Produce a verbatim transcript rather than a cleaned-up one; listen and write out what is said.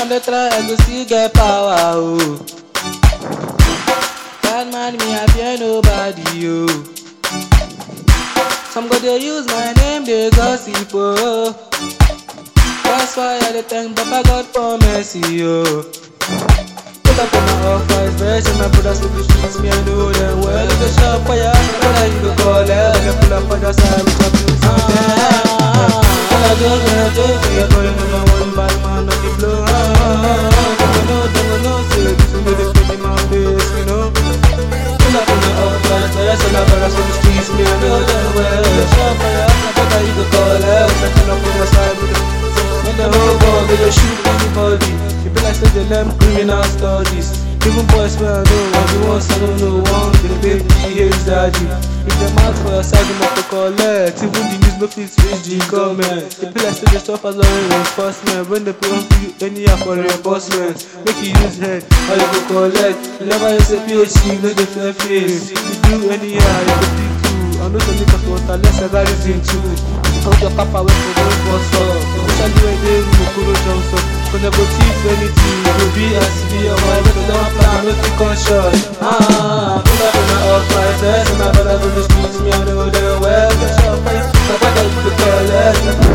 dey try, I go still get power, oh. Bad man, me I fear nobody, oh. Some go dey use my name, they gossip, oh. That's why I dey thank Papa God for mercy, oh. Put up on my office, verse and my brothers with the streets, me I know them well. You go shop for your ass, brother, you go call them. When you pull up on the side with your blues on them. All I do is when I do, so you're calling on my one bad man on the floor. Don't know, don't know, say this is the pretty man base, you know. Pull up on my office, verse and my brothers with the streets, me I know them well. You go shop for your ass, brother, you go call them. When you pull up on the side with the when the whole world, they just shoot anybody. You be like say they learn criminal studies. Even boys when I know, when you want some no one, they baby hates daddy. If them out for your side, they must collect. Even the news no fit reach the government. They be like say they stop as a reinforcement. When they put on for you anyhow for reinforcement, make you use head, or you go collect. You never use a P H C, no dey fair face. You do anyhow, you go pick two. I know some niggas want a less ever reason too. Hold your papa when you go for stuff. Especially when they go Kuro Johnson. Cause they go teach anything. You go be as be your wife. When they don't plan, no think on shot. Ah, pull up in my off-right. And my brother go to streets, me I know them well. They shop for you. My brother you go to collect.